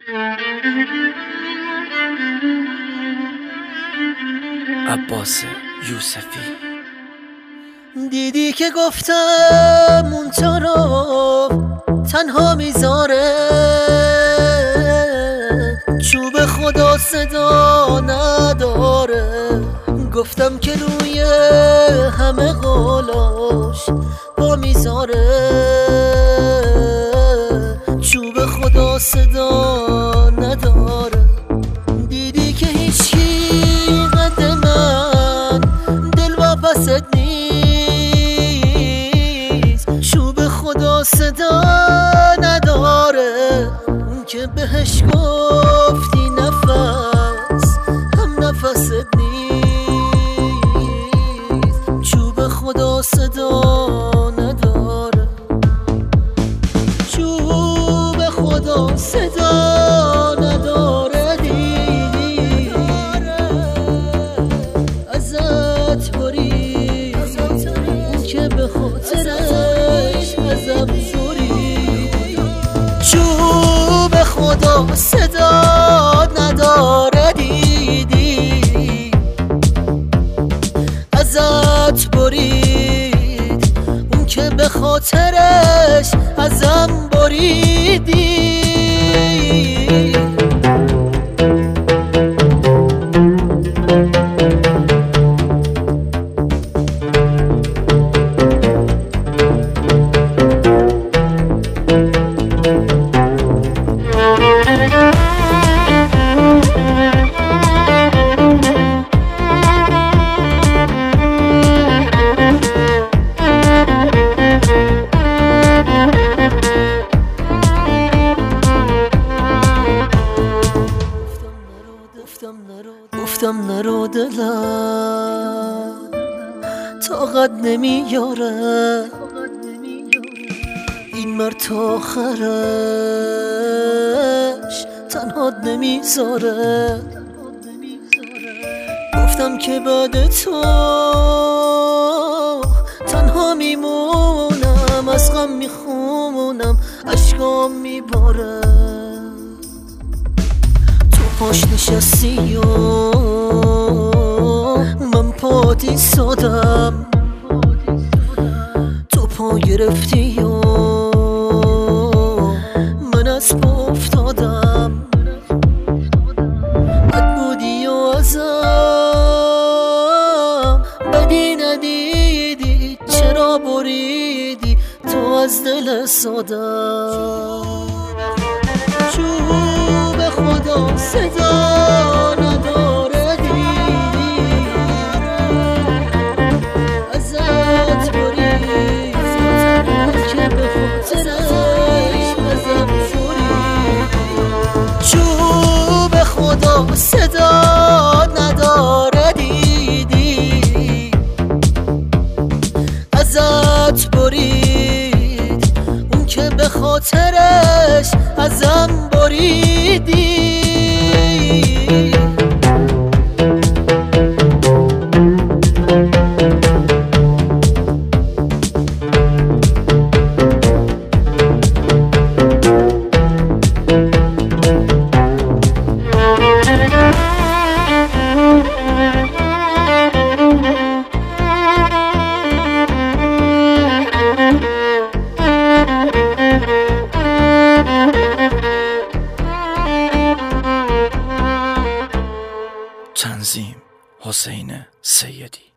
عباس یوسفی. دیدی که گفتم اون تو رو تنها میذاره، چوب خدا صدا نداره. گفتم که روی همه قولاش با میذاره، چوب خدا صدا نداره. دیدی که هیچی قد من دل واپست نیست، چوب خدا صدا نداره. اون که بهش گفتی نفس هم نفست نیست، چوب خدا صدا نداره. چوب خدا صدا نداره. دیدی ازت برید اون که به خاطرش ازم برید. چوب خدا صدا نداره. دیدی ازت برید اون که به خاطرش ازم بریدی. گفتم نرو دلم طاقت نمیاره، این مرد تا آخرش تنهات نمیذاره. گفتم که بعد تو تنها میمونم، از غم میخونم اشکام میباره. پاش نشستی و من پات ایستادم، تو پا گرفتی و من از پا افتادم. بد بودی و ازم بدی ندیدی، چرا بریدی تو از دل سادم. چوب خدا صدا نداره. دیدی ازت برید که به خاطرش ازم برید. چوب خدا صدا نداره. دیدی ازت برید اون که به خاطرش ازم بریدی. تنظیم حسین سیدی.